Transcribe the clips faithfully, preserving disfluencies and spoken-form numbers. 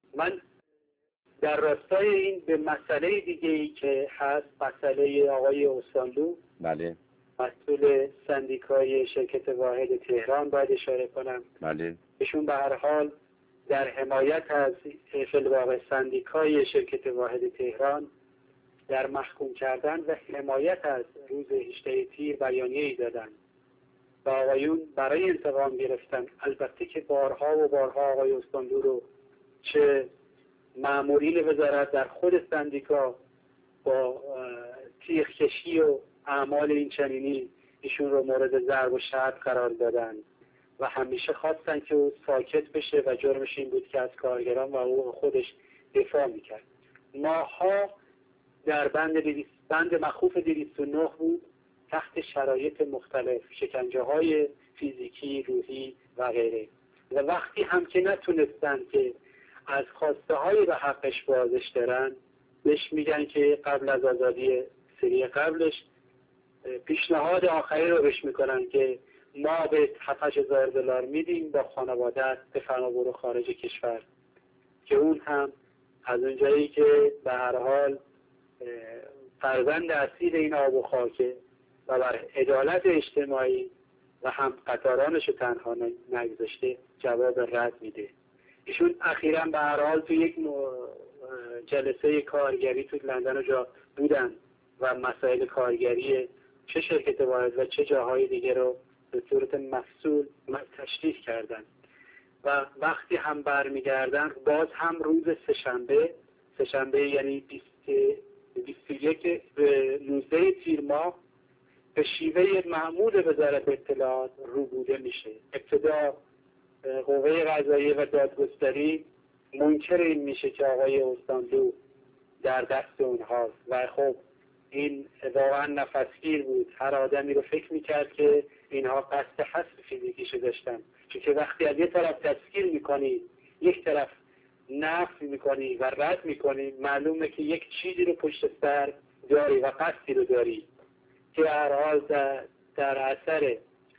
من در راستای این به مسئله دیگه‌ای که هست، مسئله آقای استانلو، بله، مسئول سندیکای شرکت واحد تهران باید اشاره کنم. بله. ایشون به هر حال در حمایت از فی‌الواقع سندیکای شرکت واحد تهران در محکوم کردن و حمایت از روز هجدهم تیر بیانیه‌ای دادن و آقایون برای انتقام گرفتن. البته که بارها و بارها آقای استانلو رو چه مامورین وزارت در خود سندیکا با تیغ کشی و اعمال این چنینی ایشون رو مورد ضرب و شتم قرار دادن و همیشه خواستن که او ساکت بشه و جرمش این بود که از کارگران و حقوق خودش دفاع میکرد. ماها در بند دویست بند مخوف دویست و نه بود، تحت شرایط مختلف، شکنجه های فیزیکی، روحی و غیره، و وقتی هم که نتونستن که از خواسته های به حقش بازش دارن، بهش میگن که قبل از آزادی سری قبلش پیشنهاد آخری رو بهش میکنن که ما به هفت هزار دلار میدیم با خانواده‌ات بفرما برو خارج کشور، که اون هم از اونجایی که به هر حال فرزند اصیل این آب و خاکه و بر عدالت اجتماعی و هم قطارانش رو تنها نگذاشته جواب رد میده. ایشون اخیراً به هر حال تو یک جلسه کارگری تو لندن جا بودن و مسائل کارگری چه شرکت واحد و چه جاهای دیگه رو به صورت مفصول تشریح کردن و وقتی هم برمیگردن باز هم روز سه‌شنبه سه‌شنبه یعنی بیست و یک نوزده تیر ماه به شیوه معمول وزارت اطلاعات روبوده میشه. ابتدا قوه قضاییه و دادگستری منکر این میشه که آقای استانلو در دست اونهاست و خب این واقعا نفسگیر بود. هر آدمی رو فکر میکرد که اینها قصد حذف فیزیکیشو داشتن، چون که وقتی از یه طرف تسخیر میکنی، یک طرف نفی میکنی و رد میکنی، معلومه که یک چیزی رو پشت سر داری و قصدی رو داری که هر حال در, در اثر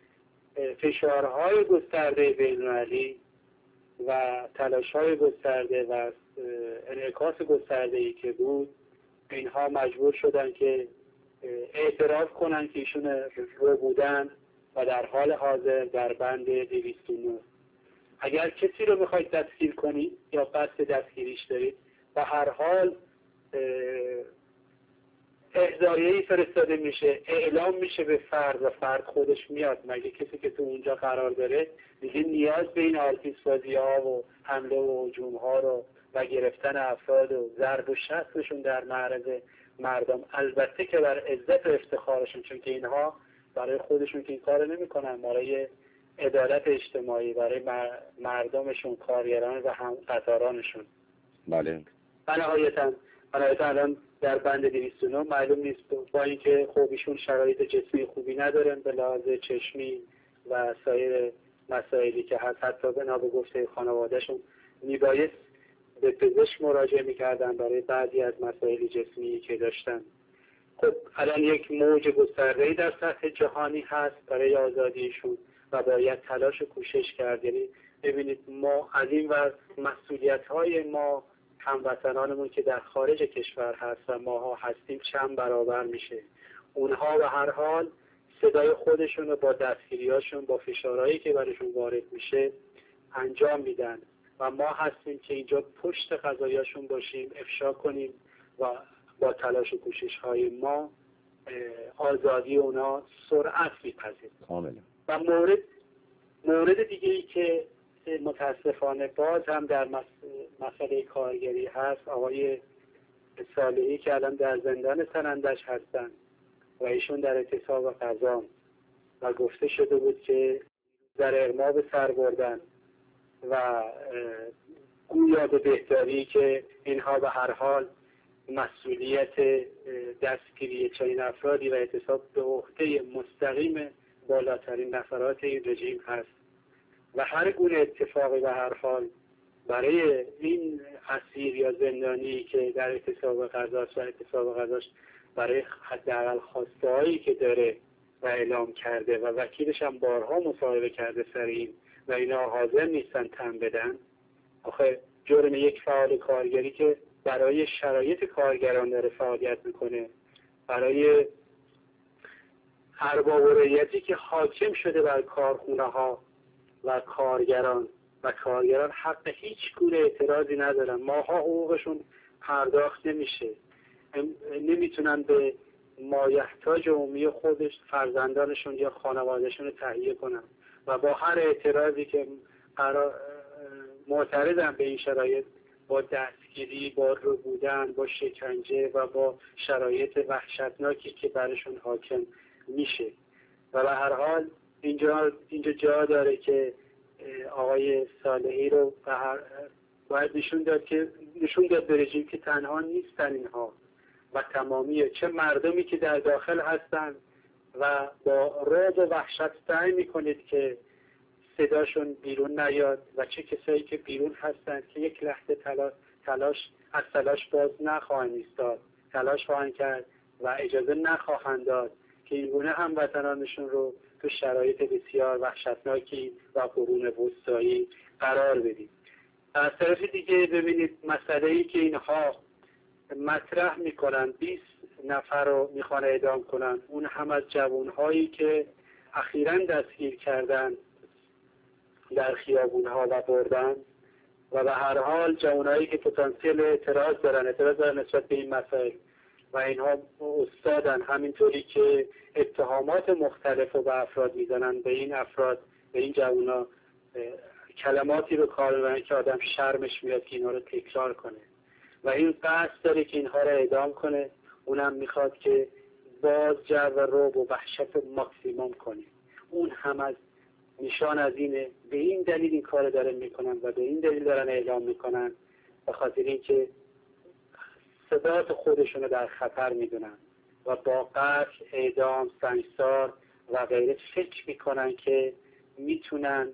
فشارهای گسترده بین‌المللی و تلاش‌های گسترده و انعکاس گسترده‌ای که بود، اینها مجبور شدن که اعتراف کنن که ایشون رو بودن و در حال حاضر در بند دویست و نه. اگر کسی رو میخواید دستگیر کنید یا قصد دستگیریش دارید، به هر حال احضاریه‌ای فرستاده میشه، اعلام میشه به فرد و فرد خودش میاد. مگه کسی که تو اونجا قرار داره دیگه نیاز به این آتش‌بازی ها و حمله و هجوم ها رو و گرفتن افراد و ضرب و شتمشون در معرض مردم، البته که بر عزت و افتخارشون، چون که اینها برای خودشون که این کار نمی‌کنن، برای عدالت اجتماعی، برای مردمشون، کارگران و هم قطارانشون. بله. نهایتاً نهایتاً الان در بند دویست و نه معلوم نیست، با اینکه خب ایشون شرایط جسمی خوبی ندارن به لحاظ چشمی و سایر مسائلی که هست، حتی بنا به گفته خانوادهشون میبایست به پزشک مراجعه میکردن برای بعضی از مسائل جسمی که داشتن. خب الان یک موج گسترده‌ای در سطح جهانی هست برای آزادیشون و باید تلاش و کوشش کرد. یعنی ببینید ما از این ور مسئولیت‌های ما هموطنانمون که در خارج کشور هست و ماها هستیم چند برابر میشه. اونها به هر حال صدای خودشون رو با دستگیریاشون، با فشارهایی که برشون وارد میشه انجام میدن و ما هستیم که اینجا پشت قضایاشون باشیم، افشا کنیم و با تلاش و کوشش های ما آزادی اونا سرعت میپذیره. کاملا. و مورد مورد دیگه ای که متاسفانه باز هم در مسئله کارگری هست، آقای صالحی که الان در زندان سنندج هستن و ایشون در اعتصاب قضا و گفته شده بود که در اغما به سر بردن و گویا به بهتری که اینها به هر حال مسئولیت دستگیری چنین افرادی و اعتصاب به عهده مستقیم بالاترین نفرات این رژیم هست و هر گونه اتفاقی به هر حال برای این اسیر یا زندانی که در اعتصاب قضاست و اعتصاب قضاش برای حداقل خواسته‌هایی که داره و اعلام کرده و وکیلش هم بارها مصاحبه کرده سر این و اینا حاضر نیستن تن بدن. آخه جرم یک فعال کارگری که برای شرایط کارگران داره فعالیت میکنه، برای ارباب رعیتی که حاکم شده بر کارخونه ها و کارگران و کارگران حق هیچ گونه اعتراضی ندارن. ماها حقوقشون پرداخت نمیشه، نمیتونن به مایحتاج عمومی خودش فرزندانشون یا خانوادهشون رو تهیه کنن و با هر اعتراضی که قرار معترضن به این شرایط، با دستگیری، با رو بودن، با شکنجه و با شرایط وحشتناکی که برشون حاکم میشه. و به هر حال اینجا اینجا جا داره که آقای صالحی رو باید نشون داد که نشون داد به رژیم که تنها نیستن اینها و تمامی چه مردمی که در داخل هستن و با رعب و وحشت سعی میکنید که صداشون بیرون نیاد و چه کسایی که بیرون هستند که یک لحظه تلاش, تلاش از تلاش باز نخواهند ایستاد، تلاش خواهند کرد و اجازه نخواهند داد که این گونه هموطنانشون رو تو شرایط بسیار وحشتناکی و قرون وسطایی قرار بدیم. از طرف دیگه ببینید مسئله‌ای که اینها مطرح میکنن، بیست نفر رو میخوان اعدام کنن، اون هم از جوانهایی که اخیراً دستگیر کردن در خیابونها و بردن و به هر حال جوانهایی که پتانسیل اعتراض دارن اعتراض دارن نسبت به این مسائل و اینها استادن، همینطوری که اتهامات مختلف رو به افراد میزنن، به این افراد به این جوانا کلماتی رو کار میبرن که آدم شرمش میاد که اینها رو تکرار کنه و این قصد داره که اینها رو اعدام کنه. اونم میخواد که باز جو رعب و وحشت ماکسیموم کنه. اون هم از نشان از اینه، به این دلیل این کار دارن میکنن و به این دلیل دارن اعلام میکنن، به خاطر اینکه ثبات خودشون رو در خطر میدونن و با قتل، اعدام، سنگسار و غیره فکر میکنن که میتونن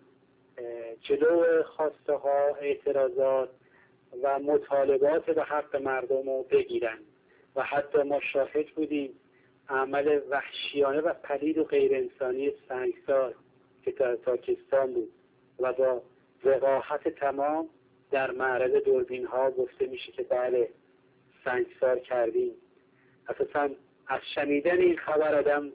جلو خواسته ها، اعتراضات و مطالبات به حق مردم رو بگیرن. و حتی ما شاهد بودیم عمل وحشیانه و پلید و غیر انسانی سنگسار که در پاکستان بود و با وقاحت تمام در معرض دوربین ها گفته میشه که بله سنگسار کردیم. اساسا از شنیدن این خبر آدم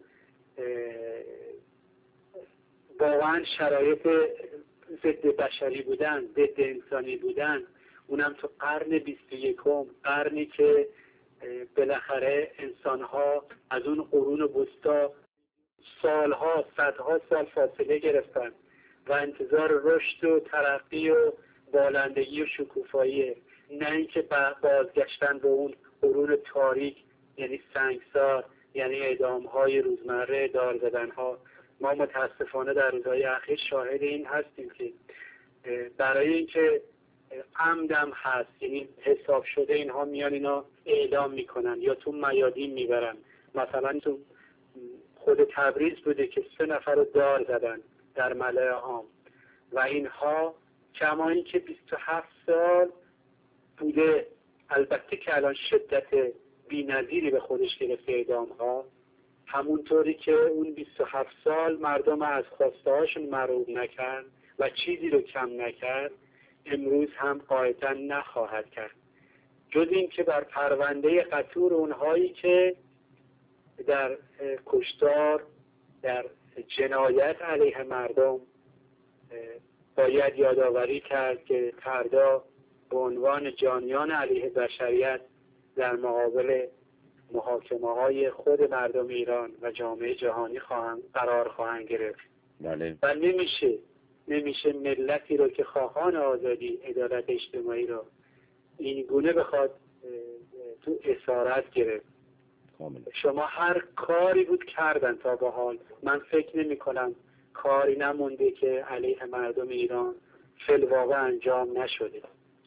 واقعا شرایط ضد بشری بودن، ضد انسانی بودن، اونم تو قرن بیست و یکم، قرنی که بالاخره انسانها از اون قرون وسطا سالها، صدها سال فاصله گرفتن و انتظار رشد و ترقی و بالندگی و شکوفایی، نه اینکه بازگشتن به اون قرون تاریک، یعنی سنگسار، یعنی اعدام‌های روزمره، دار زدن‌ها. ما متاسفانه در روزهای اخیر شاهد این هستیم که برای اینکه عمدم هست، یعنی حساب شده، اینها میان اینا اعلام میکنن یا تو میادین میبرن. مثلا تو خود تبریز بوده که سه نفر رو دار زدن در ملأ عام و اینها کما این که بیست و هفت سال بوده، البته که الان شدت بی‌نظیری به خودش گرفته اعدام ها، همونطوری که اون بیست و هفت سال مردم از خواسته هاشون محروم نکرد و چیزی رو کم نکرد، امروز هم قاعدتا نخواهد کرد، جز این که بر پرونده قطور اونهایی که در کشتار، در جنایت علیه مردم باید یادآوری کرد که فردا به عنوان جانیان علیه بشریت در مقابل محاکمه های خود مردم ایران و جامعه جهانی خواهند قرار خواهند گرفت. بله. و نمیشه نمیشه ملتی رو که خواهان آزادی، عدالت اجتماعی رو این گونه بخواد تو اسارت گرفت. کاملا. شما هر کاری بود کردن تا به حال، من فکر نمی کنم کاری نمونده که علیه مردم ایران فی الواقع انجام نشده.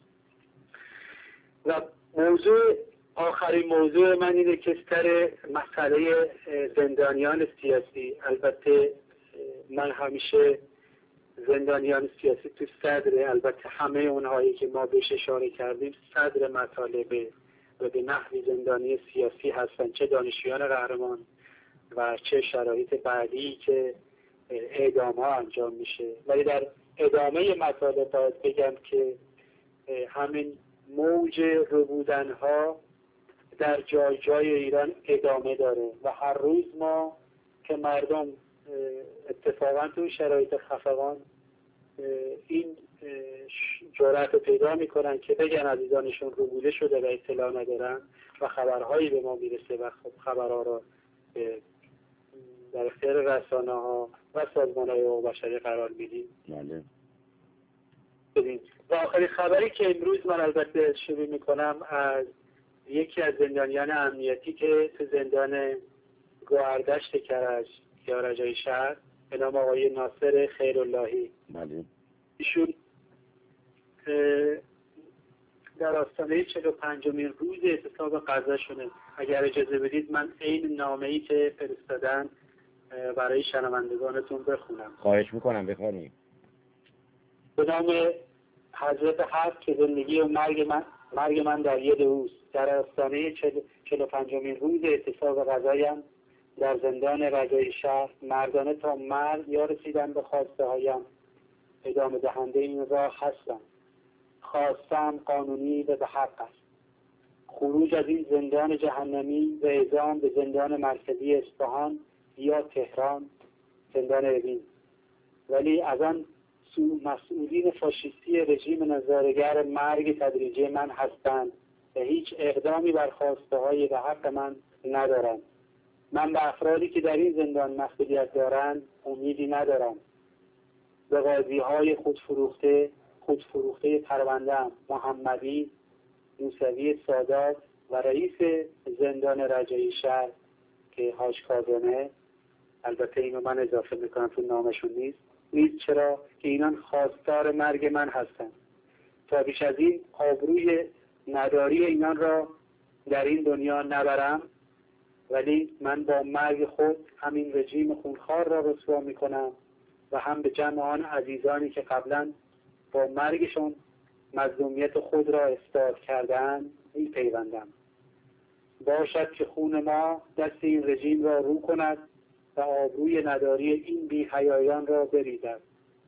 و موضوع آخرین موضوع من اینه که سر مسئله زندانیان سیاسی، البته من همیشه زندانیان سیاسی تو صدر، البته همه اونهایی که ما بهش اشاره کردیم صدر مطالبه و به نحوی زندانی سیاسی هستن، چه دانشجویان قهرمان و چه شرایط بعدی که اعدام ها انجام میشه. ولی در ادامه مطالب باید بگم که همین موج ربودنها در جای جای ایران ادامه داره و هر روز ما که مردم اتفاقا تو شرایط خفقان این جرأت رو پیدا میکنن که بگن عزیزانشون ربوده شده و اطلاع ندارن و خبرهایی به ما میرسه و خب خبرها رو در اختیار رسانه ها و سازمان های حقوق بشری قرار میدیم. بله. و آخرین خبری که امروز من البته شروع میکنم از یکی از زندانیان امنیتی که تو زندان گوهردشت کرج یا رجای شهر به نام آقای ناصر خیراللهی. بله. ایشون در آستانه چهل و پنجمین روز اعتصاب غذا شونه. اگر اجازه بدید من این نامه‌ای که فرستادن برای شنوندگانتون بخونم. خواهش میکنم بخونید. به نام حضرت حق که زندگی و مرگ من مرگ من در ید اوست. در آستانه چهل و پنجمین روز اعتصاب غذایم در زندان رجای شهر مردانه تا مرگ یا رسیدن به خواسته هایم ادامه دهنده این راه هستم. خواستم قانونی و به حق است. خروج از این زندان جهنمی و اعزام به زندان مرکزی اصفهان یا تهران زندان اوین. ولی از آن مسئولین فاشیستی رژیم نظاره‌گر مرگ تدریجی من هستند و هیچ اقدامی بر خواسته های به حق من ندارند. من به افرادی که در این زندان مسئولیت دارند امیدی ندارم. به قاضی های خودفروخته خودفروخته پرونده‌ام محمدی، موسوی سادات و رئیس زندان رجایی شهر که حاج کاظمه، البته اینو من اضافه میکنم تو نامشون نیست نیست چرا که اینان خواستار مرگ من هستند. تا بیش از این آبروی نداری اینان را در این دنیا نبرم، ولی من با مرگ خود همین رژیم خونخوار را رسوا میکنم و هم به جمع آن عزیزانی که قبلا با مرگشون مظلومیت خود را اصلاح کردند میپیوندم. باشد که خون ما دست این رژیم را رو کند و آبروی نداری این بی‌حیایان را بریزد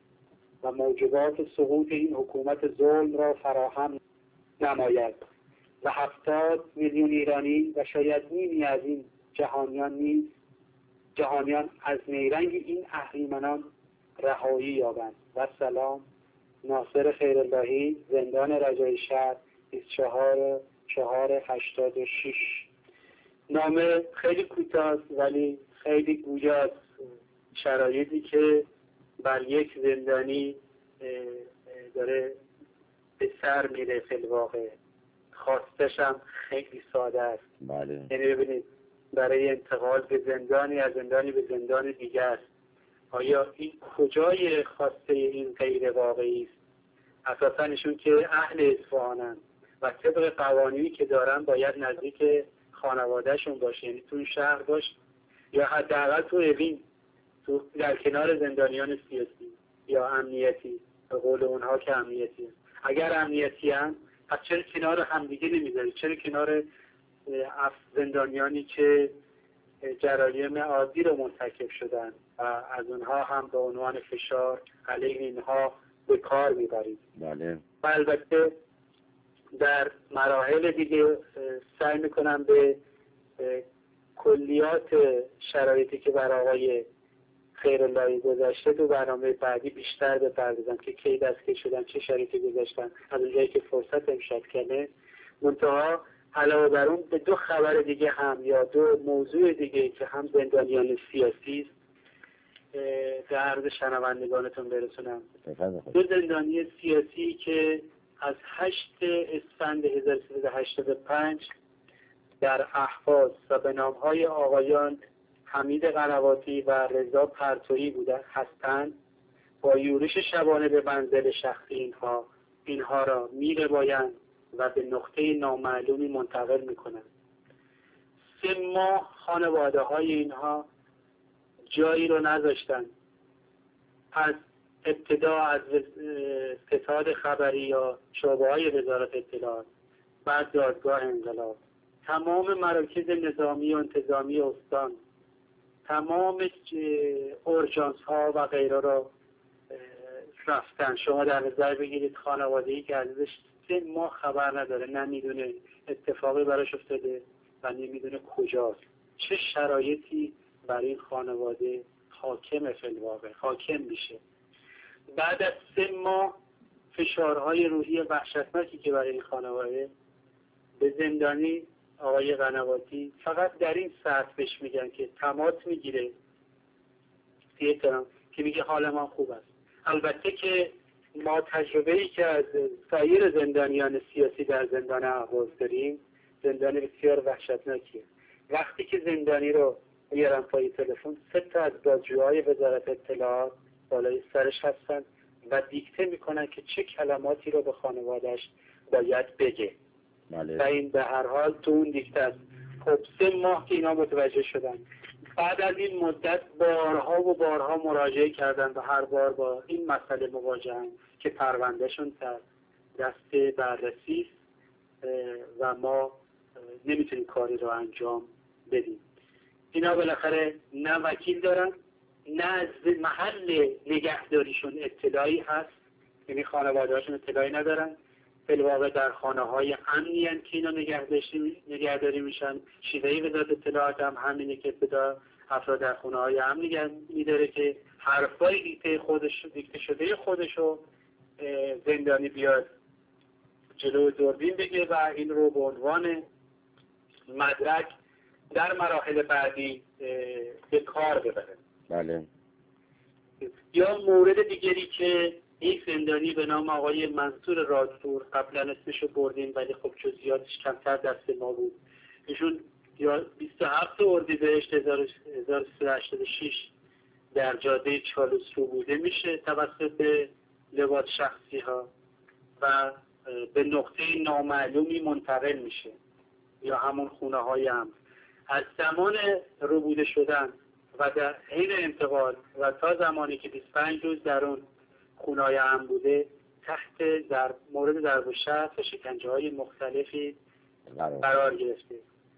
و موجبات سقوط این حکومت ظلم را فراهم نماید و هفتاد میلیون ایرانی و شاید نیمی از این جهانیان نیز جهانیان از نیرنگ این اهریمنان رهایی یابند. و سلام. ناصر خیراللهی، زندان رجای شهر، بیست و چهار چهار هشتاد و شش. نامه خیلی کوتاه ولی خیلی گویاست شرایطی که بر یک زندانی داره به سر میره. فی الواقع خواستش هم خیلی ساده است. بله. یعنی ببینید برای انتقال به زندانی از زندانی به زندان دیگه است. آیا این کجای خواسته این غیر واقعی است؟ اساسا ایشون که اهل اصفهانن و طبق قوانینی که دارن باید نزدیک خانوادهشون باشه، یعنی تو شهر باشه یا حداقل تو اوین، تو در کنار زندانیان سیاسی یا امنیتی، به قول اونها که امنیتی. اگر امنیتی هم پس چرا کنار همدیگه نمیذارید؟ چرا کنار زندانیانی که جرایم عادی رو مرتکب شدن و از اونها هم به عنوان فشار علیه اینها به کار میبرید؟ بله. و البته در مراحل دیگه سعی میکنم به کلیات شرایطی که بر آقای خیراللهی گذشته تو برنامه بعدی بیشتر بپردازم که کی دستگیر شدن، چه شرایطی گذاشتن، از اونجایی که فرصت امشب کنه. منتها علاوه بر اون به دو خبر دیگه هم یا دو موضوع دیگه که هم زندانیان سیاسی است در عرض شنوندگانتون برسونم. دو زندانی سیاسی که از هشت اسفند هزار و سیصد و هشتاد و پنج در اهواز و به نامهای آقایان حمید قنواتی و رضا پرتویی بودن هستند، با یورش شبانه به منزل شخصی اینها اینها را می‌ربایند و به نقطه نامعلومی منتقل می‌کنند. سه ماه خانواده های اینها جایی رو نذاشتن. از ابتدا از ستاد خبری یا شعبه های وزارت اطلاعات، بعد دادگاه انقلاب، تمام مراکز نظامی و انتظامی استان، تمام اورژانس ها و غیره را رفتن. شما در نظر بگیرید خانواده‌ای که عزیزش سه ماه خبر نداره، نه میدونه اتفاقی براش افتاده و نمیدونه کجاست. چه شرایطی برای این خانواده حاکم فی الواقع حاکم میشه. بعد از سه ماه فشارهای روحی وحشتناکی که برای این خانواده، به زندانی آقای قنواتی فقط در این ساعت بهش میگن که تماس میگیره احترام که میگه حال ما خوب است. البته که ما تجربه‌ای که از سایر زندانیان سیاسی در زندان اهواز داریم، زندان بسیار وحشتناکیه. وقتی که زندانی رو میارن پای تلفن، سه تا از بازجوهای وزارت اطلاعات بالای سرش هستن و دیکته میکنن که چه کلماتی رو به خانواده‌اش باید بگه. بله. و این به هر حال تو اون دیکته است. خب سه ماه که اینا متوجه شدن. بعد از این مدت بارها و بارها مراجعه کردن و هر بار با این مسئله مواجهن که پروندهشون در دست بررسی و ما نمیتونیم کاری رو انجام بدیم. اینا بالاخره نه وکیل دارن، نه از محل نگهداریشون اطلاعی هست، یعنی خانواده‌هاشون اطلاعی ندارن. بالواقع در خانه های امنی هستند که اینا نگهداری میشن. شیوه وزارت اطلاعات هم همینه که ابتدا افراد در خانه های امن نگه میداره که حرفای دیکته خودش دیکته شده خودشو زندانی بیاد جلو دوربین بگه و این رو به عنوان مدرک در مراحل بعدی به کار ببره. بله. یا مورد دیگری که یک زندانی به نام آقای منصور رادپور، قبلا اسمشو بردیم ولی خب جزئیاتش کمتر دست ما بود، ایشون بیست و هفتم اردیبهشت هزار و سیصد و هشتاد و شش در جاده چالوس رو بوده میشه توسط لواط شخصی ها و به نقطه نامعلومی منتقل میشه یا همون خونه های هم. از زمان روبوده شدن و در حین انتقال و تا زمانی که بیست و پنج روز در اون خونه‌های هم بوده، تحت در مورد ضرب و شتم و شکنجه های مختلفی قرار گرفته.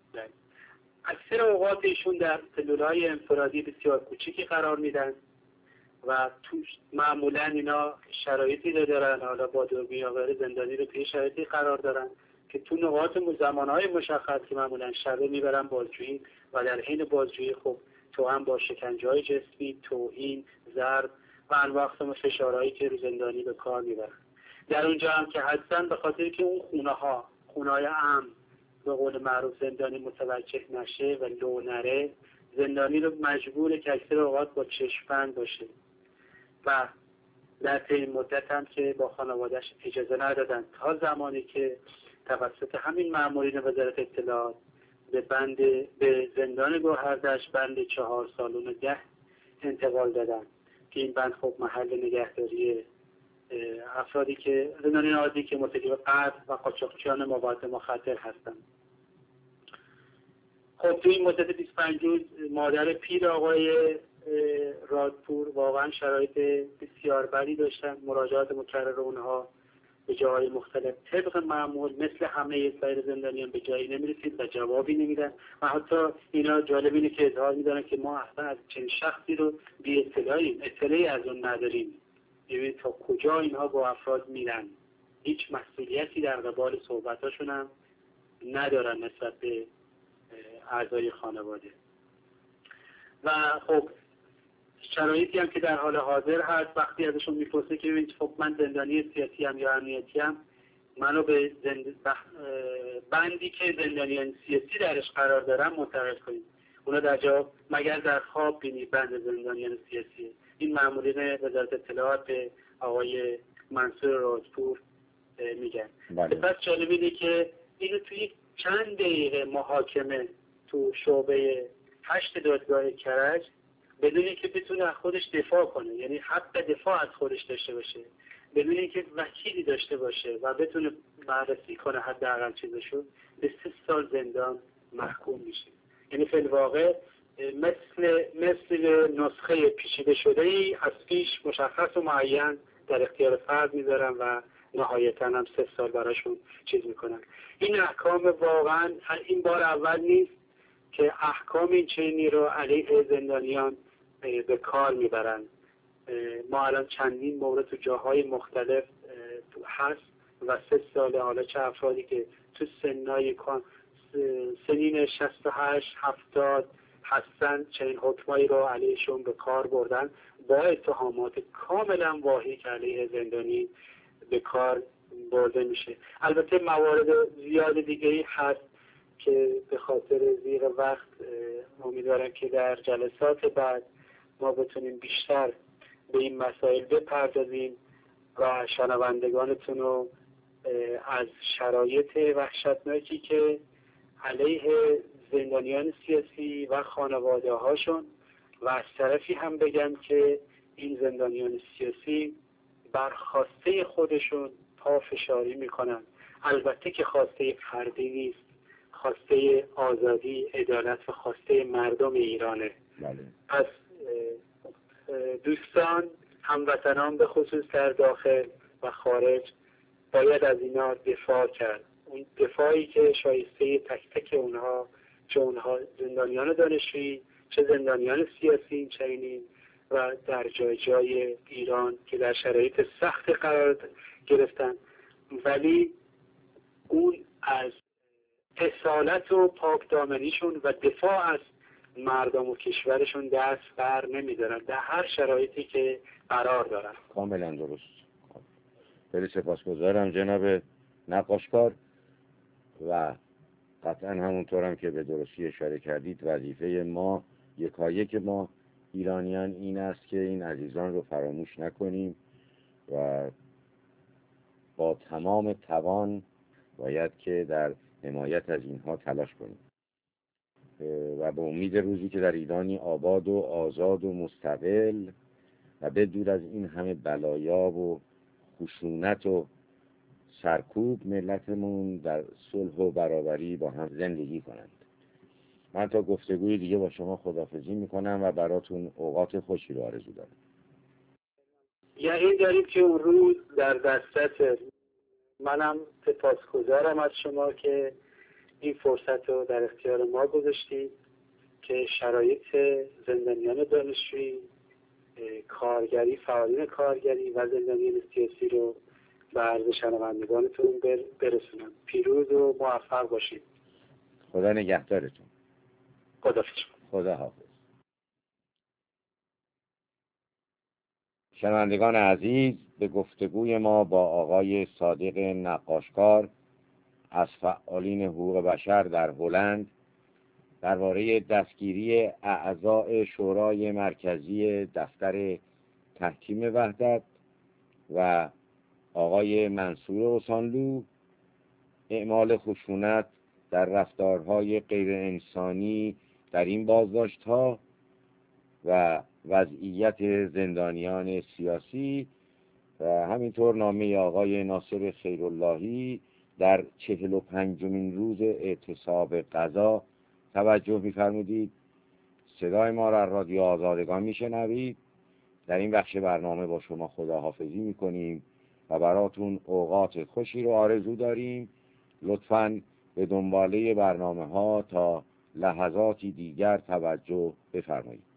اکثر اوقات ایشون در سلول‌های انفرادی بسیار کوچیکی قرار میدن و توش معمولا اینا شرایطی رو دارن، حالا با دوربین یا غیر زندانی رو توی شرایطی قرار دارن که تو نقاط زمانهای مشخص که معمولا شبه میبرن بازجویی و در حین بازجویی خب تو هم با شکنجه‌های جسمی، توهین، ضرب و انواع اقسام فشارهایی که رو زندانی به کار میبرن. در اونجا هم که هستن به خاطر که اون خونه ها خونه‌های امن به قول معروف زندانی متوجه نشه و لو نره، زندانی رو مجبوره که اکثر اوقات با چشم‌بند باشه و در طی مدت هم که با خانواده‌اش اجازه ندادن تا زمانی که توسط همین مامورین وزارت اطلاعات به بند به زندان گوهردشت بند چهار سالون ده انتقال دادن که این بند خب محل نگهداری افرادی که زندانی عادی که مرتکب قتل و قاچاقچیان مواد مخدر هستند. خب توی این مدت بیست و پنج روز مادر پیر آقای رادپور واقعا شرایط بسیار بدی داشتن. مراجعات مکرر اونها به جاهای مختلف طبق معمول مثل همه سایر زندانیان به جایی نمیرسید و جوابی نمیدن و حتی اینا جالب اینه که اظهار میدارن که ما اصلا از چنین شخصی رو بی اطلاعیم، اطلاعی از اون نداریم. یعنی تا کجا اینها با افراد میرن، هیچ مسئولیتی در قبال صحبتاشون هم ندارن نسبت به اعضای خانواده. و خب شرایطی هم که در حال حاضر هست وقتی ازشون میپرسه که ببینید خب من زندانی سیاسی هم یا امنیتی هم، منو به زند... بخ... بندی که زندانیان سیاسی درش قرار دارن منتقل کنید. اونا در جواب مگر در خواب بینی بند زندانیان سیاسی. این مامورین وزارت اطلاعات به آقای منصور رادپور میگن. پس جالب اینه که اینو توی چند دقیقه محاکمه تو شعبه هشت دادگاه کرج بدون اینکه بتونه از خودش دفاع کنه، یعنی حق دفاع از خودش داشته باشه، بدون اینکه وکیلی داشته باشه و بتونه بررسی کنه حداقل چیزشو، به سه سال زندان محکوم میشه. یعنی فی الواقع مثل مثل نسخه پیچیده شده ای از پیش مشخص و معین در اختیار فرد میذارن و نهایتا هم سه سال براشون چیز میکنن. این احکام واقعا این بار اول نیست که احکام این چنینی رو علیه زندانیان به کار میبرن. ما الان چندین مورد تو جاهای مختلف هست و سه ساله، حالا چه افرادی که تو سنای سنین شصت و هشت هفتاد هستن چنین حکمایی رو علیهشون به کار بردن با اتهامات کاملا واهی که علیه زندانی به کار برده میشه. البته موارد زیاد دیگه‌ای هست که به خاطر زیغ وقت امیدوارم که در جلسات بعد ما بتونیم بیشتر به این مسائل بپردازیم و شنوندگانتون رو از شرایط وحشتناکی که علیه زندانیان سیاسی و خانواده هاشون و از طرفی هم بگم که این زندانیان سیاسی بر خواسته خودشون پافشاری میکنن. البته که خواسته فردی نیست، خواسته آزادی، عدالت و خواسته مردم ایرانه. بله. پس دوستان هموطنان به خصوص در داخل و خارج باید از اینا دفاع کرد. اون دفاعی که شایسته تک تک اونها، چه اونها زندانیان دانشجویی چه زندانیان سیاسی چنین و در جای جای ایران که در شرایط سخت قرار گرفتن، ولی اون از اصالت و پاکدامنیشون و دفاع از مردم و کشورشون دست بر نمیدارن در هر شرایطی که قرار دارن. کاملا درست. خیلی سپاسگزارم جناب نقاشکار و قطعا همونطور هم که به درستی اشاره کردید وظیفه ما یکایک ما ایرانیان این است که این عزیزان رو فراموش نکنیم و با تمام توان باید که در حمایت از اینها تلاش کنیم و به امید روزی که در ایرانی آباد و آزاد و مستقل و بدور از این همه بلایا و خشونت و سرکوب ملتمون در صلح و برابری با هم زندگی کنند. من تا گفتگوی دیگه با شما خداحافظی میکنم و براتون اوقات خوشی رو آرزو دارم. یقین داریم که اون روز در دسترسه. منم سپاسگزارم از شما که این فرصت رو در اختیار ما گذاشتید که شرایط زندانیان دانشجویی، کارگری، فعالین کارگری و زندانیان سیاسی رو به عرض شنوندگانتون برسونم. پیروز و موفق باشید. خدا نگهدارتون. خدا خدا حافظ. شنوندگان عزیز، به گفتگوی ما با آقای صادق نقاشکار از فعالین حقوق بشر در هلند درباره دستگیری اعضای شورای مرکزی دفتر تحکیم وحدت و آقای منصور اوسانلو اعمال خشونت در رفتارهای غیر انسانی در این بازداشت‌ها و وضعیت زندانیان سیاسی و همینطور نامه آقای ناصر خیراللهی در چهل و پنجمین روز اعتصاب غذا توجه می‌فرمودید. صدای ما را رادیو آزادگان میشنوید. در این بخش برنامه با شما خداحافظی میکنیم و براتون اوقات خوشی رو آرزو داریم. لطفاً به دنباله برنامه ها تا لحظاتی دیگر توجه بفرمایید.